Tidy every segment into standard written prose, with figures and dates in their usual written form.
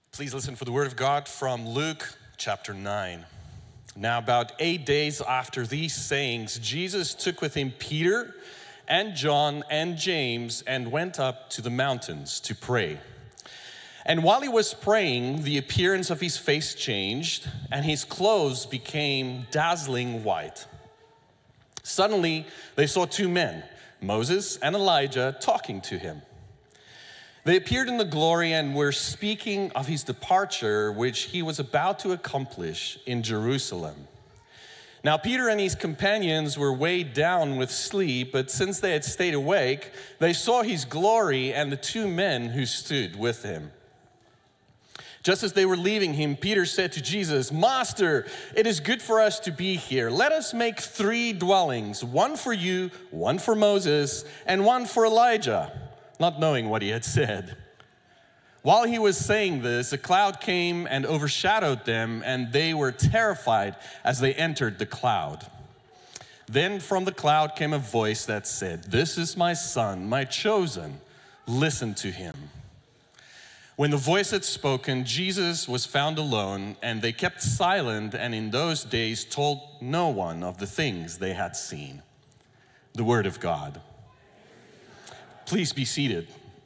Please listen for the word of God from Luke chapter 9. Now, about 8 days after these sayings, Jesus took with him Peter and John and James and went up to the mountains to pray. And while he was praying, the appearance of his face changed, and his clothes became dazzling white. Suddenly, they saw two men, Moses and Elijah, talking to him. They appeared in the glory and were speaking of his departure, which he was about to accomplish in Jerusalem. Now, Peter and his companions were weighed down with sleep, but since they had stayed awake, they saw his glory and the two men who stood with him. Just as they were leaving him, Peter said to Jesus, "Master, it is good for us to be here. Let us make 3 dwellings, one for you, one for Moses, and one for Elijah," not knowing what he had said. While he was saying this, a cloud came and overshadowed them, and they were terrified as they entered the cloud. Then from the cloud came a voice that said, "This is my son, my chosen. Listen to him." When the voice had spoken, Jesus was found alone, and they kept silent, and in those days told no one of the things they had seen. The word of God. Please be seated.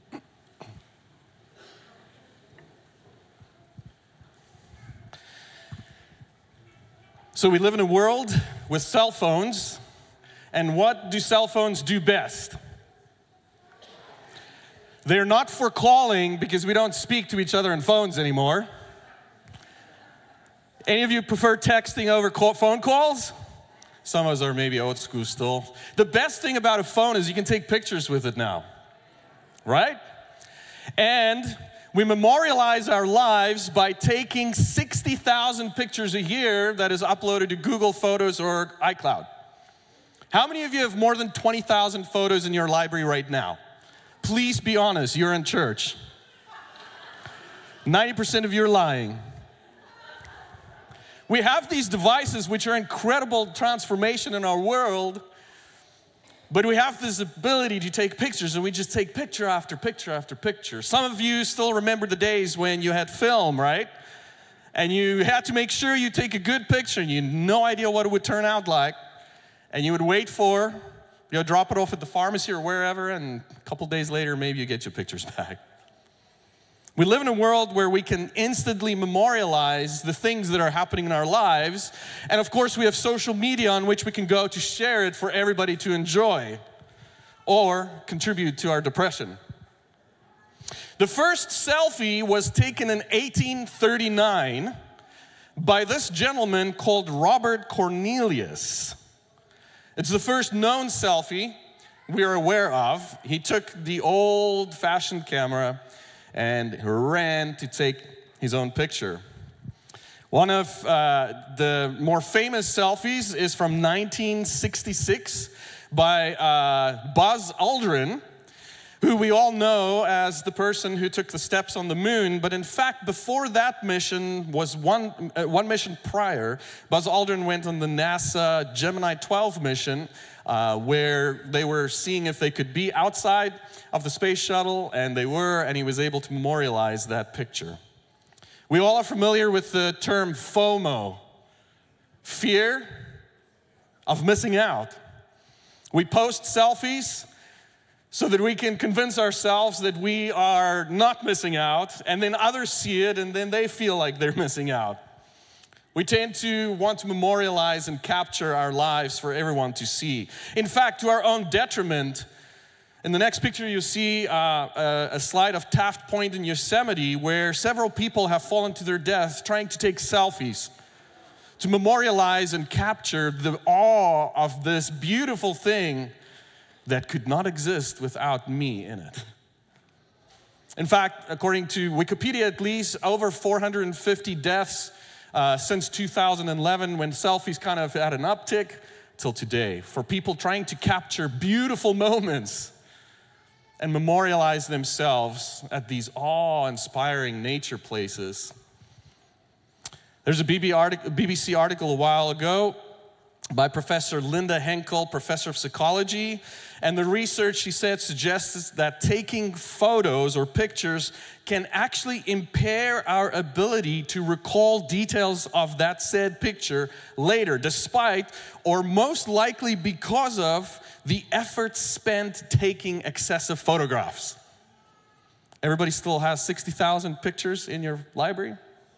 So we live in a world with cell phones, and what do cell phones do best? They're not for calling because we don't speak to each other on phones anymore. Any of you prefer texting over phone calls? Some of us are maybe old school still. The best thing about a phone is you can take pictures with it now, right? And we memorialize our lives by taking 60,000 pictures a year that is uploaded to Google Photos or iCloud. How many of you have more than 20,000 photos in your library right now? Please be honest, you're in church. 90% of you are lying. We have these devices which are incredible transformation in our world, but we have this ability to take pictures, and we just take picture after picture after picture. Some of you still remember the days when you had film, right? And you had to make sure you take a good picture, and you had no idea what it would turn out like. And you would wait for, drop it off at the pharmacy or wherever, and a couple days later, maybe you get your pictures back. We live in a world where we can instantly memorialize the things that are happening in our lives. And of course, we have social media on which we can go to share it for everybody to enjoy or contribute to our depression. The first selfie was taken in 1839 by this gentleman called Robert Cornelius. It's the first known selfie we are aware of. He took the old-fashioned camera and ran to take his own picture. One of the more famous selfies is from 1966 by Buzz Aldrin, who we all know as the person who took the steps on the moon. But in fact, before that mission was one mission prior, Buzz Aldrin went on the NASA Gemini 12 mission, where they were seeing if they could be outside of the space shuttle, and they were, and he was able to memorialize that picture. We all are familiar with the term FOMO, fear of missing out. We post selfies so that we can convince ourselves that we are not missing out, and then others see it, and then they feel like they're missing out. We tend to want to memorialize and capture our lives for everyone to see. In fact, to our own detriment. In the next picture, you see a slide of Taft Point in Yosemite, where several people have fallen to their death trying to take selfies to memorialize and capture the awe of this beautiful thing that could not exist without me in it. In fact, according to Wikipedia at least, over 450 deaths since 2011, when selfies kind of had an uptick, till today, for people trying to capture beautiful moments and memorialize themselves at these awe-inspiring nature places. There's a BBC article a while ago by Professor Linda Henkel, professor of psychology. And the research, she said, suggests that taking photos or pictures can actually impair our ability to recall details of that said picture later, despite or most likely because of the effort spent taking excessive photographs. Everybody still has 60,000 pictures in your library?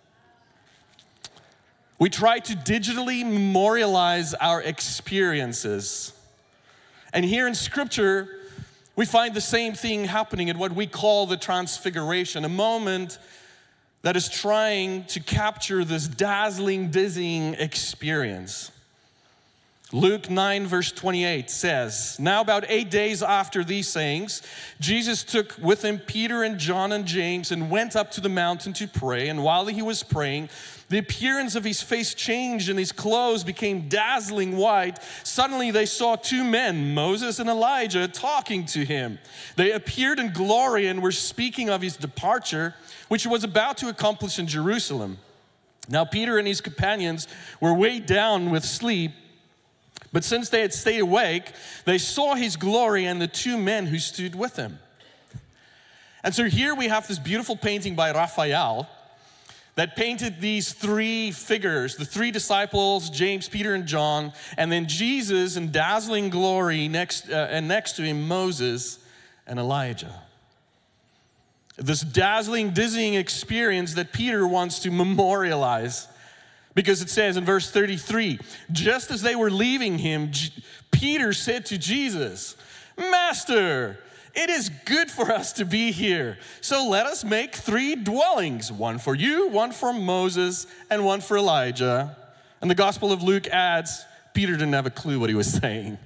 We try to digitally memorialize our experiences. And here in Scripture, we find the same thing happening at what we call the Transfiguration, a moment that is trying to capture this dazzling, dizzying experience. Luke 9 verse 28 says, "Now about 8 days after these sayings, Jesus took with him Peter and John and James and went up to the mountain to pray. And while he was praying, the appearance of his face changed and his clothes became dazzling white. Suddenly they saw two men, Moses and Elijah, talking to him. They appeared in glory and were speaking of his departure, which he was about to accomplish in Jerusalem. Now Peter and his companions were weighed down with sleep, but since they had stayed awake, they saw his glory and the two men who stood with him." And so here we have this beautiful painting by Raphael that painted these three figures, the three disciples, James, Peter, and John, and then Jesus in dazzling glory and next to him Moses and Elijah. This dazzling, dizzying experience that Peter wants to memorialize. Because it says in verse 33, just as they were leaving him, Peter said to Jesus, "Master, it is good for us to be here. So let us make 3 dwellings, one for you, one for Moses, and one for Elijah." And the Gospel of Luke adds, Peter didn't have a clue what he was saying.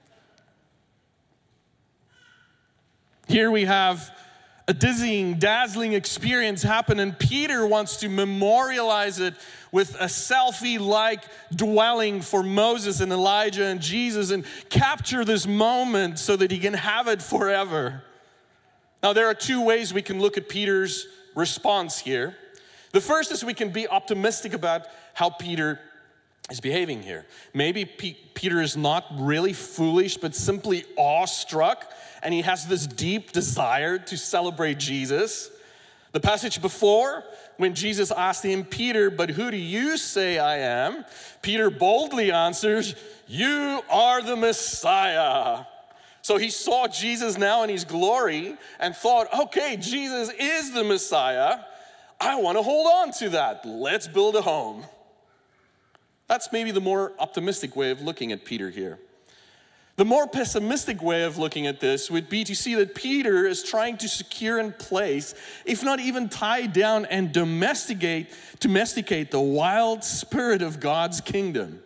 Here we have a dizzying, dazzling experience happen, and Peter wants to memorialize it with a selfie-like dwelling for Moses and Elijah and Jesus and capture this moment so that he can have it forever. Now, there are 2 ways we can look at Peter's response here. The first is we can be optimistic about how Peter is behaving here. Maybe Peter is not really foolish, but simply awestruck, and he has this deep desire to celebrate Jesus. The passage before, when Jesus asked him, "Peter, but who do you say I am?" Peter boldly answers, "You are the Messiah." So he saw Jesus now in his glory and thought, okay, Jesus is the Messiah. I want to hold on to that. Let's build a home. That's maybe the more optimistic way of looking at Peter here. The more pessimistic way of looking at this would be to see that Peter is trying to secure in place, if not even tie down and domesticate the wild spirit of God's kingdom.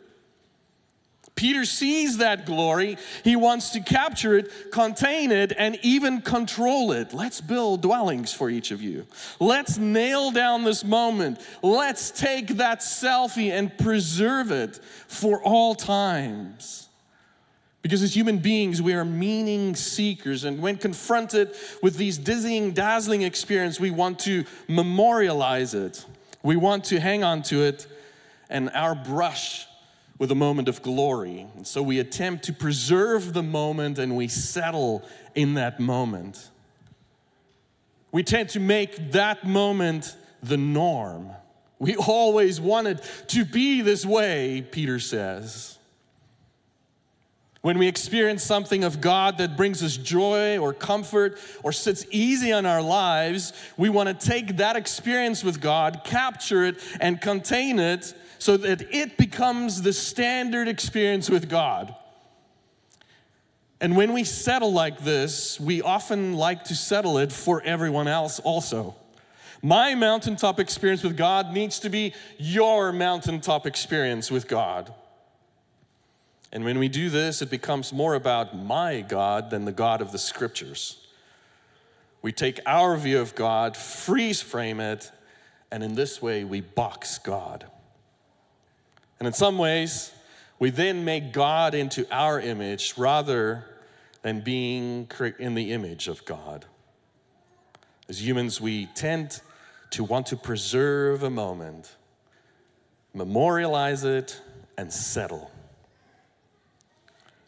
Peter sees that glory. He wants to capture it, contain it, and even control it. Let's build dwellings for each of you. Let's nail down this moment. Let's take that selfie and preserve it for all times. Because as human beings, we are meaning seekers. And when confronted with these dizzying, dazzling experiences, we want to memorialize it. We want to hang on to it and our brush with a moment of glory. And so we attempt to preserve the moment and we settle in that moment. We tend to make that moment the norm. We always wanted to be this way, Peter says. When we experience something of God that brings us joy or comfort or sits easy on our lives, we want to take that experience with God, capture it, and contain it so that it becomes the standard experience with God. And when we settle like this, we often like to settle it for everyone else also. My mountaintop experience with God needs to be your mountaintop experience with God. And when we do this, it becomes more about my God than the God of the Scriptures. We take our view of God, freeze frame it, and in this way we box God. And in some ways, we then make God into our image rather than being in the image of God. As humans, we tend to want to preserve a moment, memorialize it, and settle.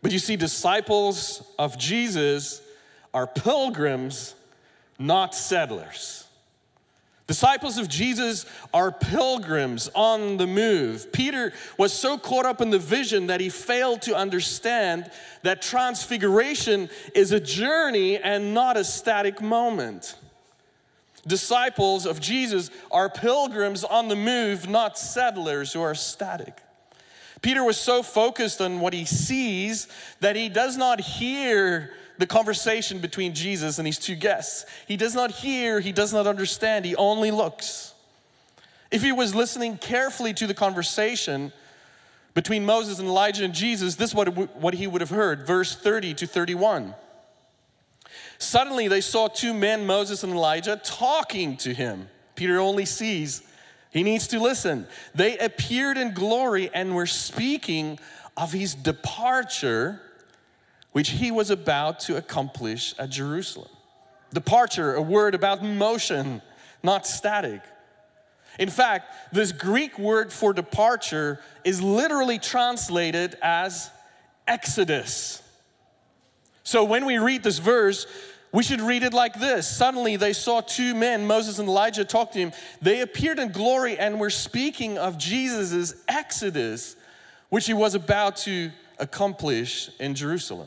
But you see, disciples of Jesus are pilgrims, not settlers. Disciples of Jesus are pilgrims on the move. Peter was so caught up in the vision that he failed to understand that transfiguration is a journey and not a static moment. Disciples of Jesus are pilgrims on the move, not settlers who are static. Peter was so focused on what he sees that he does not hear the conversation between Jesus and these two guests. He does not hear, he does not understand, he only looks. If he was listening carefully to the conversation between Moses and Elijah and Jesus, this is what he would have heard. Verse 30 to 31. Suddenly they saw two men, Moses and Elijah, talking to him. Peter only sees, he needs to listen. They appeared in glory and were speaking of his departure, which he was about to accomplish at Jerusalem. Departure, a word about motion, not static. In fact, this Greek word for departure is literally translated as exodus. So when we read this verse, we should read it like this. Suddenly they saw two men, Moses and Elijah, talk to him. They appeared in glory and were speaking of Jesus' exodus, which he was about to accomplish in Jerusalem.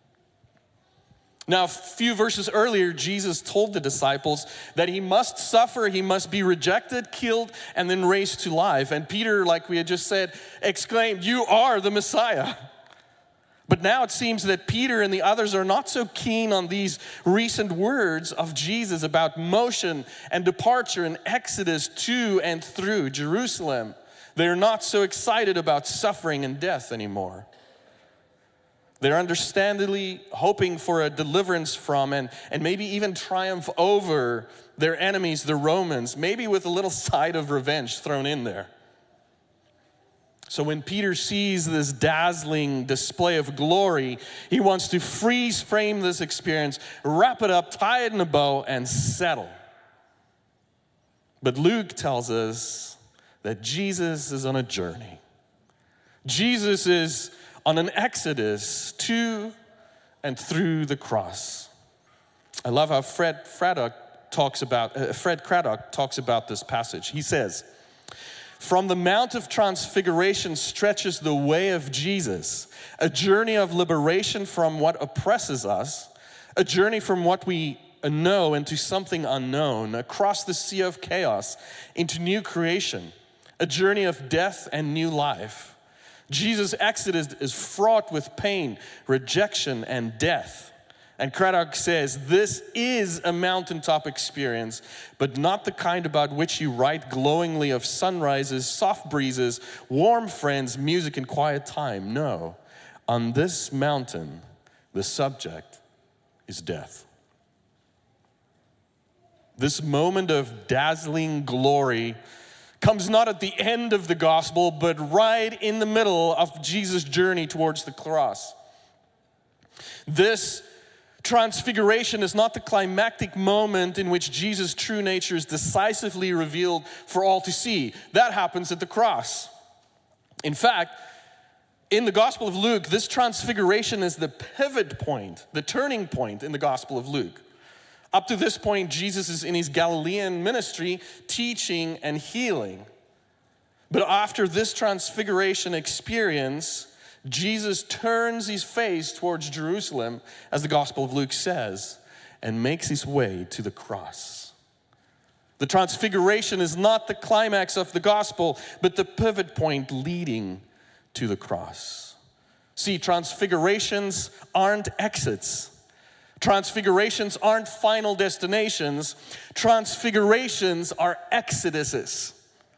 Now, a few verses earlier, Jesus told the disciples that he must suffer, he must be rejected, killed, and then raised to life. And Peter, like we had just said, exclaimed, "You are the Messiah." But now it seems that Peter and the others are not so keen on these recent words of Jesus about motion and departure and exodus to and through Jerusalem. They're not so excited about suffering and death anymore. They're understandably hoping for a deliverance from and maybe even triumph over their enemies, the Romans, maybe with a little side of revenge thrown in there. So when Peter sees this dazzling display of glory, he wants to freeze frame this experience, wrap it up, tie it in a bow, and settle. But Luke tells us that Jesus is on a journey. Jesus is on an exodus to and through the cross. I love how Fred Craddock talks about this passage. He says, "From the Mount of Transfiguration stretches the way of Jesus, a journey of liberation from what oppresses us, a journey from what we know into something unknown, across the sea of chaos into new creation, a journey of death and new life. Jesus' exodus is fraught with pain, rejection, and death." And Craddock says, this is a mountaintop experience, but not the kind about which you write glowingly of sunrises, soft breezes, warm friends, music, and quiet time. No, on this mountain, the subject is death. This moment of dazzling glory comes not at the end of the gospel, but right in the middle of Jesus' journey towards the cross. This transfiguration is not the climactic moment in which Jesus' true nature is decisively revealed for all to see. That happens at the cross. In fact, in the Gospel of Luke, this transfiguration is the pivot point, the turning point in the Gospel of Luke. Up to this point, Jesus is in his Galilean ministry, teaching and healing. But after this transfiguration experience, Jesus turns his face towards Jerusalem, as the Gospel of Luke says, and makes his way to the cross. The transfiguration is not the climax of the gospel, but the pivot point leading to the cross. See, transfigurations aren't exits. Transfigurations aren't final destinations. Transfigurations are exoduses.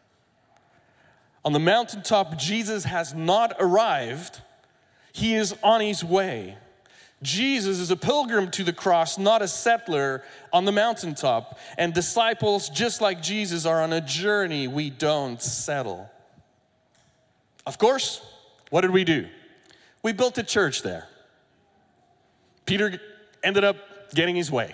On the mountaintop, Jesus has not arrived. He is on his way. Jesus is a pilgrim to the cross, not a settler on the mountaintop. And disciples, just like Jesus, are on a journey. We don't settle. Of course, what did we do? We built a church there. Peter ended up getting his way,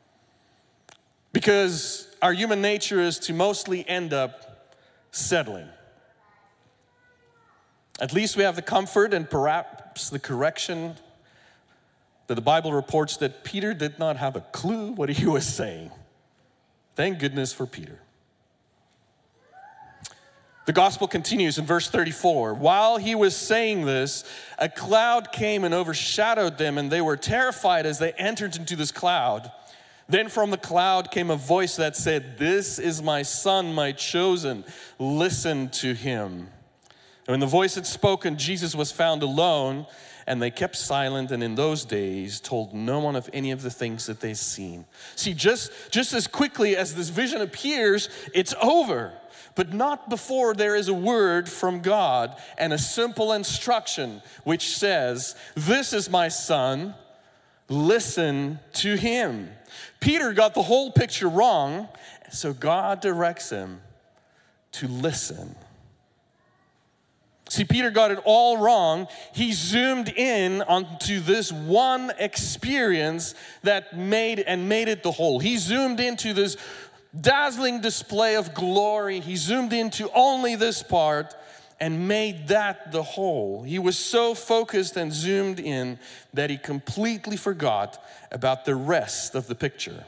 because our human nature is to mostly end up settling. At least we have the comfort and perhaps the correction that the Bible reports that Peter did not have a clue what he was saying. Thank goodness for Peter. The gospel continues in verse 34. While he was saying this, a cloud came and overshadowed them, and they were terrified as they entered into this cloud. Then from the cloud came a voice that said, "This is my son, my chosen. Listen to him." And when the voice had spoken, Jesus was found alone, and they kept silent, and in those days told no one of any of the things that they'd seen. See, just as quickly as this vision appears, it's over. But not before there is a word from God and a simple instruction which says, "This is my son, listen to him." Peter got the whole picture wrong, so God directs him to listen. See, Peter got it all wrong. He zoomed in onto this one experience that made it the whole. He zoomed into this dazzling display of glory. He zoomed into only this part and made that the whole. He was so focused and zoomed in that he completely forgot about the rest of the picture.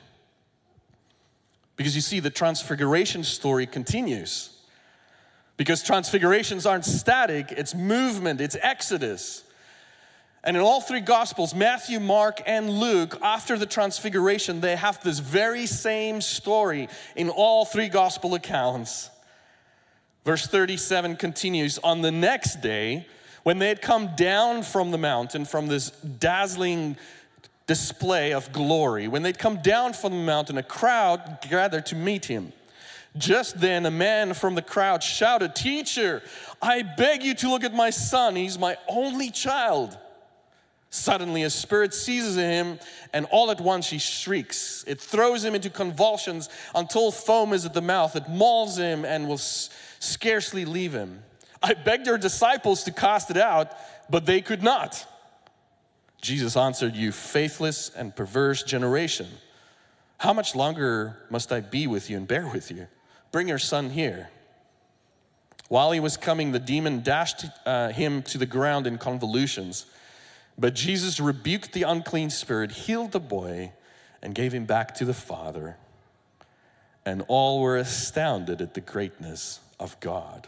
Because you see, the transfiguration story continues. Because transfigurations aren't static, it's movement, it's exodus. And in all three Gospels, Matthew, Mark, and Luke, after the transfiguration, they have this very same story in all three Gospel accounts. Verse 37 continues, on the next day, when they had come down from the mountain, from this dazzling display of glory, when they'd come down from the mountain, a crowd gathered to meet him. Just then, a man from the crowd shouted, "Teacher, I beg you to look at my son. He's my only child." Suddenly, a spirit seizes him, and all at once he shrieks. It throws him into convulsions until foam is at the mouth. It mauls him and will scarcely leave him. I begged your disciples to cast it out, but they could not. Jesus answered, "You faithless and perverse generation. How much longer must I be with you and bear with you? Bring your son here." While he was coming, the demon dashed him to the ground in convulsions. But Jesus rebuked the unclean spirit, healed the boy, and gave him back to the father. And all were astounded at the greatness of God.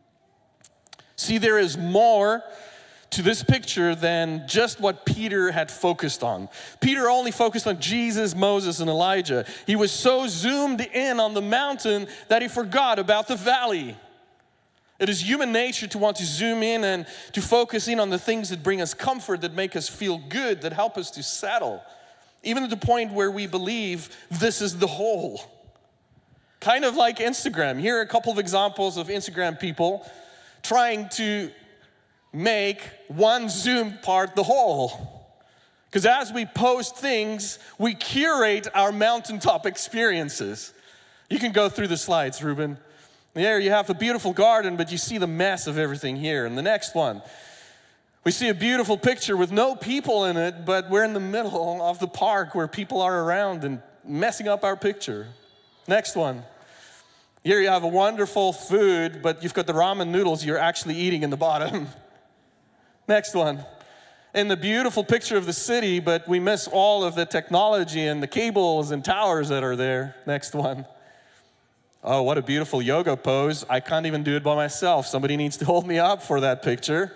See, there is more to this picture than just what Peter had focused on. Peter only focused on Jesus, Moses, and Elijah. He was so zoomed in on the mountain that he forgot about the valley. It is human nature to want to zoom in and to focus in on the things that bring us comfort, that make us feel good, that help us to settle. Even to the point where we believe this is the whole. Kind of like Instagram. Here are a couple of examples of Instagram people trying to make one zoomed part the whole. Because as we post things, we curate our mountaintop experiences. You can go through the slides, Ruben. There you have a beautiful garden, but you see the mess of everything here. And the next one, we see a beautiful picture with no people in it, but we're in the middle of the park where people are around and messing up our picture. Next one. Here you have a wonderful food, but you've got the ramen noodles you're actually eating in the bottom. Next one. In the beautiful picture of the city, but we miss all of the technology and the cables and towers that are there. Next one. Oh, what a beautiful yoga pose. I can't even do it by myself. Somebody needs to hold me up for that picture.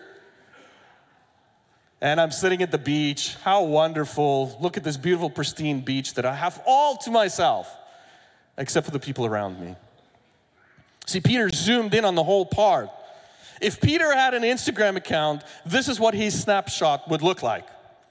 And I'm sitting at the beach. How wonderful. Look at this beautiful, pristine beach that I have all to myself, except for the people around me. See, Peter zoomed in on the whole part. If Peter had an Instagram account, this is what his snapshot would look like.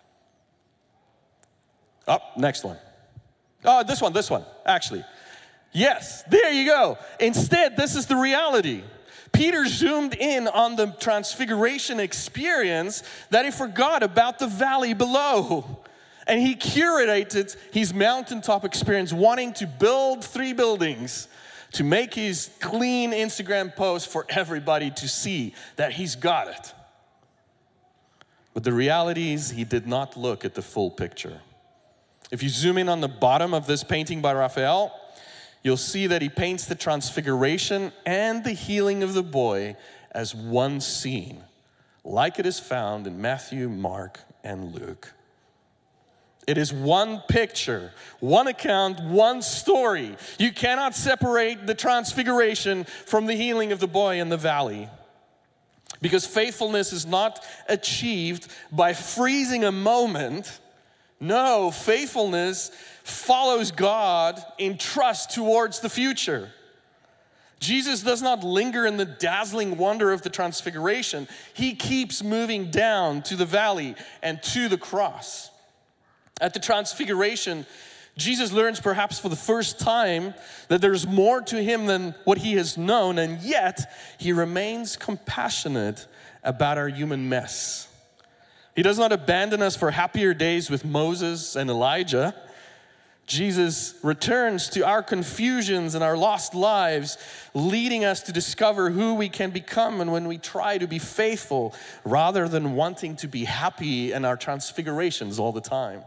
Oh, next one. Oh, this one, actually. Yes, there you go. Instead, this is the reality. Peter zoomed in on the transfiguration experience that he forgot about the valley below. And he curated his mountaintop experience, wanting to build 3 buildings to make his clean Instagram post for everybody to see that he's got it. But the reality is he did not look at the full picture. If you zoom in on the bottom of this painting by Raphael, you'll see that he paints the transfiguration and the healing of the boy as one scene, like it is found in Matthew, Mark, and Luke. It is one picture, one account, one story. You cannot separate the transfiguration from the healing of the boy in the valley. Because faithfulness is not achieved by freezing a moment. No, faithfulness follows God in trust towards the future. Jesus does not linger in the dazzling wonder of the transfiguration. He keeps moving down to the valley and to the cross. At the transfiguration, Jesus learns perhaps for the first time that there's more to him than what he has known, and yet he remains compassionate about our human mess. He does not abandon us for happier days with Moses and Elijah. Jesus returns to our confusions and our lost lives, leading us to discover who we can become and when we try to be faithful rather than wanting to be happy in our transfigurations all the time.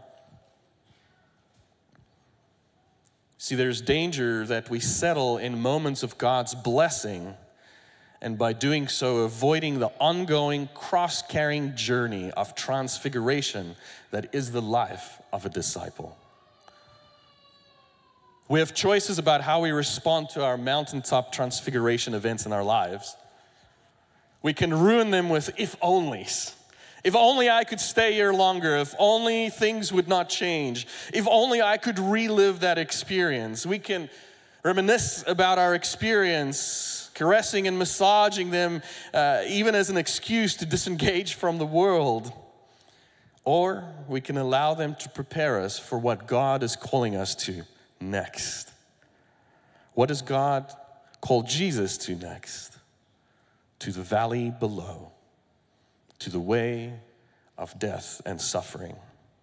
See, there's danger that we settle in moments of God's blessing, and by doing so, avoiding the ongoing cross-carrying journey of transfiguration that is the life of a disciple. We have choices about how we respond to our mountaintop transfiguration events in our lives. We can ruin them with if-onlys. If only I could stay here longer. If only things would not change. If only I could relive that experience. We can reminisce about our experience, caressing and massaging them, even as an excuse to disengage from the world. Or we can allow them to prepare us for what God is calling us to next. What does God call Jesus to next? To the valley below. To the way of death and suffering.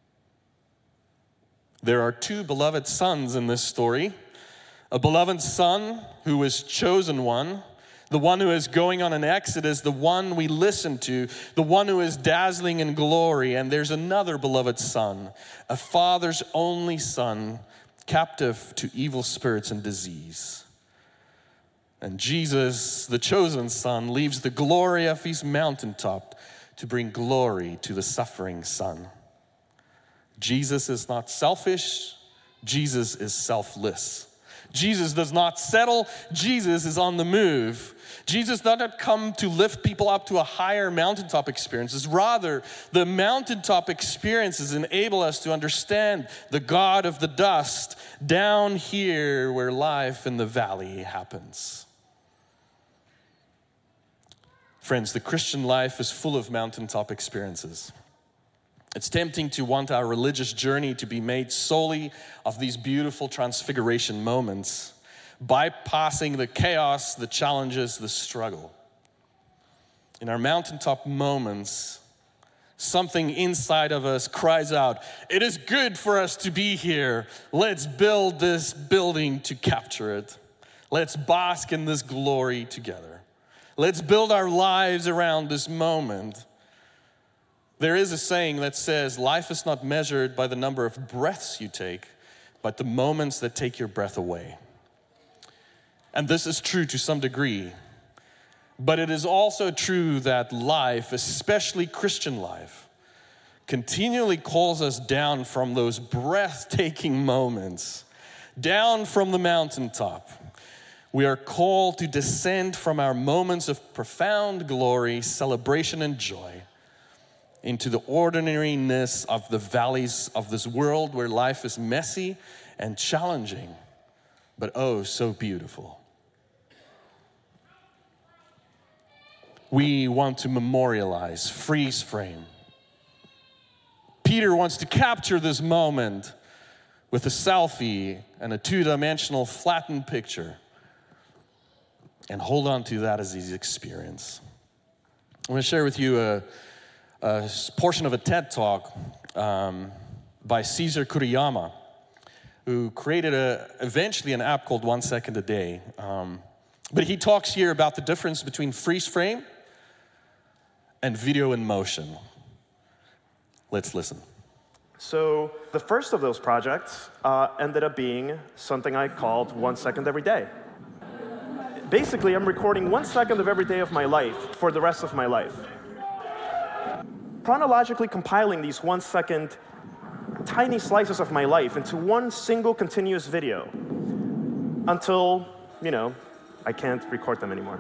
There are two beloved sons in this story. A beloved son who was chosen one, the one who is going on an exodus, the one we listen to, the one who is dazzling in glory. And there's another beloved son, a father's only son, captive to evil spirits and disease. And Jesus, the chosen son, leaves the glory of his mountaintop to bring glory to the suffering son. Jesus is not selfish. Jesus is selfless. Jesus does not settle. Jesus is on the move. Jesus does not come to lift people up to a higher mountaintop experiences. Rather, the mountaintop experiences enable us to understand the God of the dust down here where life in the valley happens. Friends, the Christian life is full of mountaintop experiences. It's tempting to want our religious journey to be made solely of these beautiful transfiguration moments, bypassing the chaos, the challenges, the struggle. In our mountaintop moments, something inside of us cries out, "It is good for us to be here. Let's build this building to capture it. Let's bask in this glory together. Let's build our lives around this moment." There is a saying that says, life is not measured by the number of breaths you take, but the moments that take your breath away. And this is true to some degree. But it is also true that life, especially Christian life, continually calls us down from those breathtaking moments, down from the mountaintop. We are called to descend from our moments of profound glory, celebration, and joy into the ordinariness of the valleys of this world where life is messy and challenging, but oh, so beautiful. We want to memorialize, freeze frame. Peter wants to capture this moment with a selfie and a two-dimensional flattened picture, and hold on to that as his experience. I'm going to share with you a portion of a TED Talk by Cesar Kuriyama, who created eventually an app called 1 Second a Day. But he talks here about the difference between freeze frame and video in motion. Let's listen. So the first of those projects ended up being something I called 1 Second Every Day. Basically, I'm recording 1 second of every day of my life for the rest of my life. chronologically compiling these 1 second tiny slices of my life into one single continuous video until, I can't record them anymore.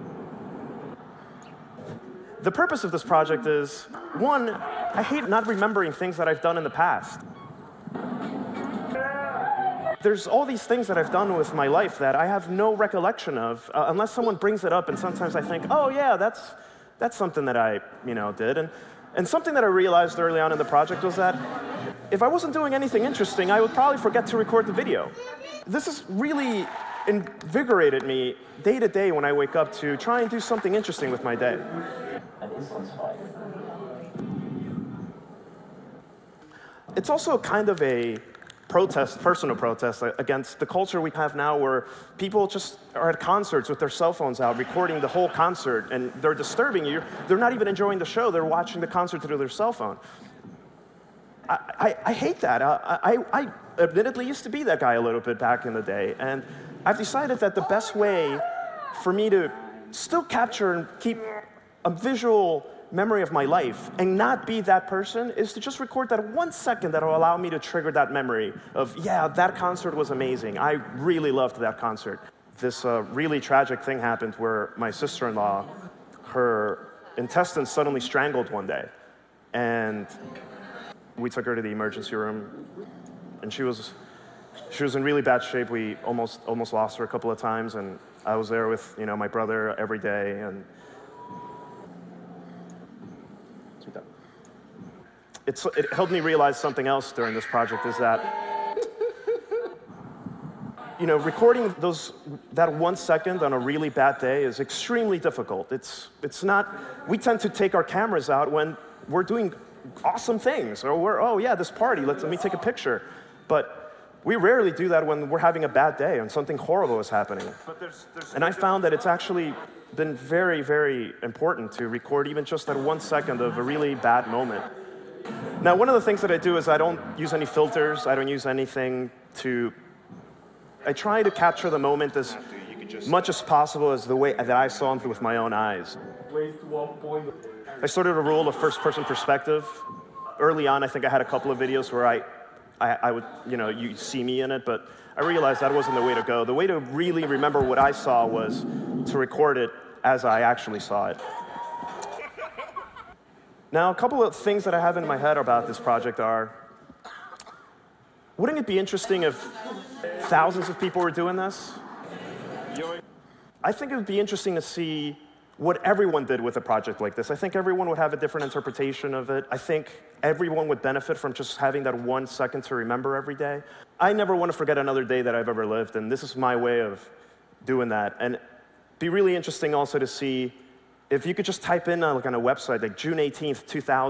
The purpose of this project is, one, I hate not remembering things that I've done in the past. There's all these things that I've done with my life that I have no recollection of, unless someone brings it up, and sometimes I think, oh yeah, that's something that I, did. And something that I realized early on in the project was that if I wasn't doing anything interesting, I would probably forget to record the video. This has really invigorated me day to day when I wake up to try and do something interesting with my day. It's also kind of a personal protest against the culture we have now where people just are at concerts with their cell phones out, recording the whole concert, and they're disturbing you. They're not even enjoying the show. They're watching the concert through their cell phone. I hate that. I admittedly used to be that guy a little bit back in the day, and I've decided that the best way for me to still capture and keep a visual memory of my life and not be that person is to just record that 1 second that will allow me to trigger that memory of, yeah, that concert was amazing. I really loved that concert. This really tragic thing happened where my sister-in-law, her intestines suddenly strangled one day. And we took her to the emergency room, and she was in really bad shape. We almost lost her a couple of times, and I was there with my brother every day. And it helped me realize something else during this project is that, recording that 1 second on a really bad day is extremely difficult. It's not, we tend to take our cameras out when we're doing awesome things, or oh yeah, this party, let me take a picture. But we rarely do that when we're having a bad day and something horrible is happening. And I found that it's actually been very, very important to record even just that 1 second of a really bad moment. Now, one of the things that I do is I don't use any filters. I don't use anything I try to capture the moment as much as possible as the way that I saw it with my own eyes. I started a rule of first-person perspective. Early on, I think I had a couple of videos where I would, you see me in it, but I realized that wasn't the way to go. The way to really remember what I saw was to record it as I actually saw it. Now, a couple of things that I have in my head about this project are, wouldn't it be interesting if thousands of people were doing this? I think it would be interesting to see what everyone did with a project like this. I think everyone would have a different interpretation of it. I think everyone would benefit from just having that 1 second to remember every day. I never want to forget another day that I've ever lived, and this is my way of doing that. And it'd be really interesting also to see if you could just type in on a website like June 18th,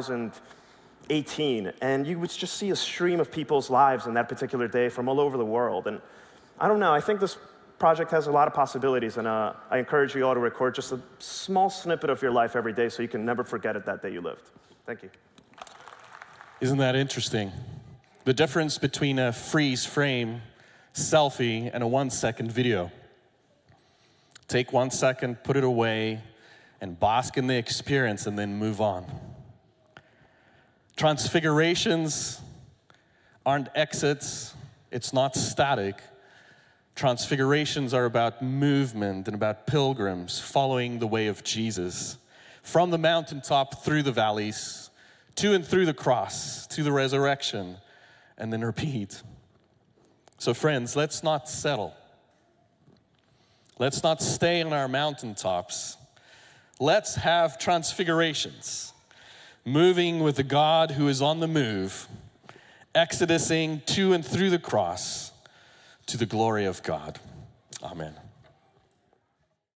2018, and you would just see a stream of people's lives in that particular day from all over the world. And I don't know, I think this project has a lot of possibilities, and I encourage you all to record just a small snippet of your life every day so you can never forget it that day you lived. Thank you. Isn't that interesting? The difference between a freeze frame selfie and a 1 second video. Take 1 second, put it away, and bask in the experience, and then move on. Transfigurations aren't exits. It's not static. Transfigurations are about movement and about pilgrims following the way of Jesus. From the mountaintop, through the valleys, to and through the cross, to the resurrection, and then repeat. So friends, let's not settle. Let's not stay on our mountaintops. Let's have transfigurations, moving with the God who is on the move, exodusing to and through the cross to the glory of God. Amen.